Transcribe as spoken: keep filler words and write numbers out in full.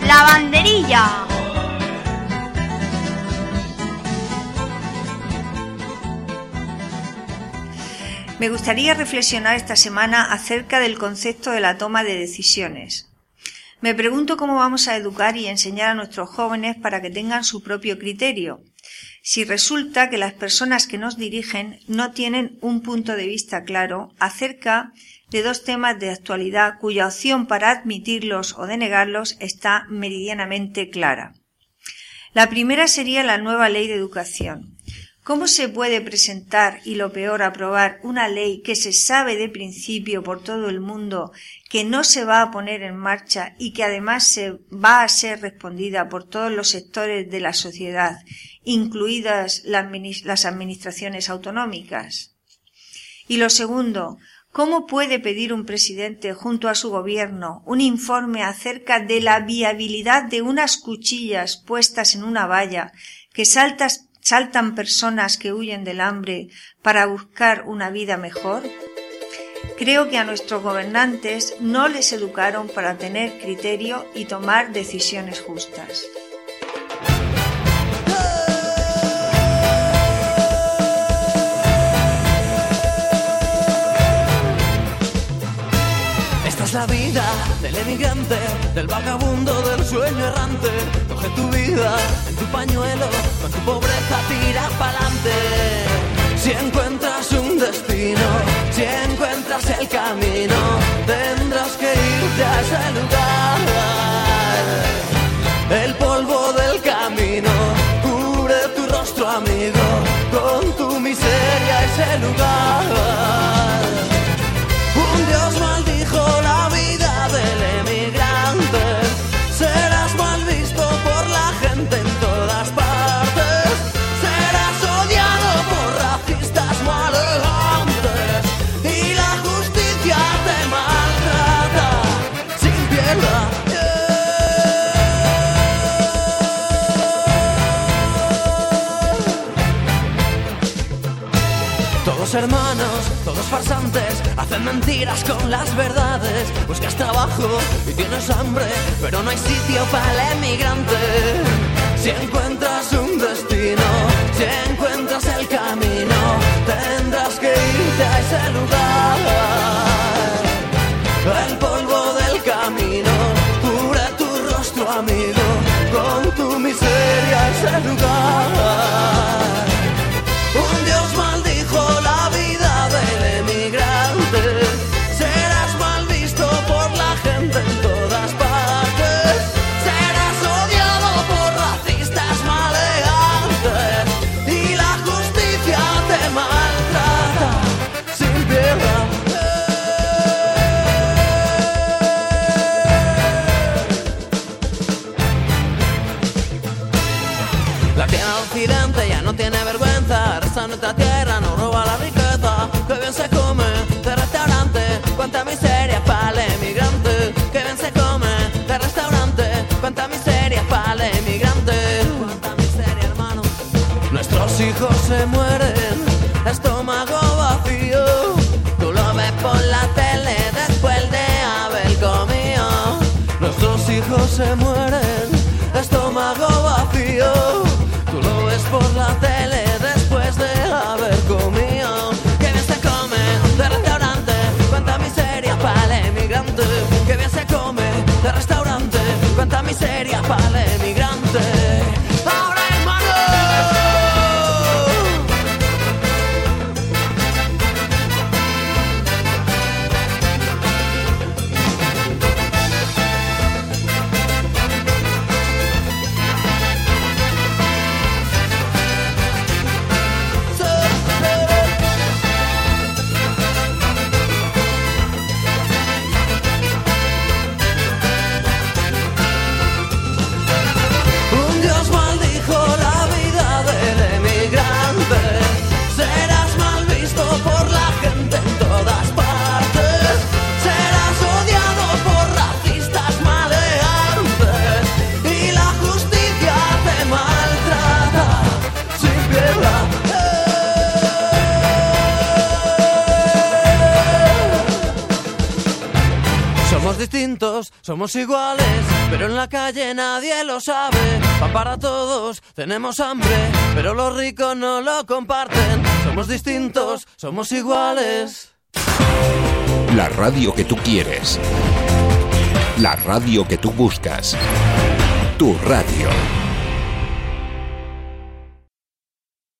La banderilla. Me gustaría reflexionar esta semana acerca del concepto de la toma de decisiones. Me pregunto cómo vamos a educar y enseñar a nuestros jóvenes para que tengan su propio criterio, si resulta que las personas que nos dirigen no tienen un punto de vista claro acerca de dos temas de actualidad cuya opción para admitirlos o denegarlos está meridianamente clara. La primera sería la nueva ley de educación. ¿Cómo se puede presentar y, lo peor, aprobar una ley que se sabe de principio por todo el mundo que no se va a poner en marcha y que además se va a ser respondida por todos los sectores de la sociedad, incluidas las administraciones autonómicas? Y lo segundo, ¿cómo puede pedir un presidente junto a su gobierno un informe acerca de la viabilidad de unas cuchillas puestas en una valla que saltas ¿Saltan personas que huyen del hambre para buscar una vida mejor? Creo que a nuestros gobernantes no les educaron para tener criterio y tomar decisiones justas. Esta es la vida del emigrante, del vagabundo, del sueño errante. Coge tu vida en tu pañuelo, con tu pobreza tira pa'lante. Si encuentras un destino, si encuentras el camino, tendrás que irte a ese lugar. El polvo del camino cubre tu rostro, amigo, con tu miseria ese lugar. Un Dios maldijo la vida del emigrante. Serás mal visto por la gente en todas partes. Serás odiado por racistas maleantes. Y la justicia te maltrata sin piedad. Todos hermanos, todos farsantes, hacen mentiras con las verdades. Buscas trabajo y tienes hambre, pero no hay sitio para el emigrante. Si encuentras un destino, si encuentras el camino, tendrás que irte a ese lugar. El polvo del camino cubre tu rostro, amigo, con tu miseria ese lugar. Un Dios maldijo la vida del emigrante. Serás mal visto por la gente en todas partes. Serás odiado por racistas maleantes. Y la justicia te maltrata sin piedad. La tierra occidente ya no tiene vergüenza. Resta nuestra tierra, no roba la riqueza. Que bien se come de restaurante. Cuánta miseria para el emigrante. Que bien se come de restaurante. Cuánta miseria para el emigrante. Cuánta miseria, hermano. Nuestros hijos se mueren, estómago vacío. Tú lo ves por la tele después de haber comido. Nuestros hijos se mueren, estómago vacío. Tú lo ves por la tele después de haber comido. Que bien se come de restaurante. Cuánta miseria para el emigrante. Que bien se come de restaurante. Cuánta miseria para el emigrante. ¡Ahora, hermano! Somos distintos, somos iguales, pero en la calle nadie lo sabe. Pan para todos, tenemos hambre, pero los ricos no lo comparten. Somos distintos, somos iguales. La radio que tú quieres. La radio que tú buscas. Tu radio.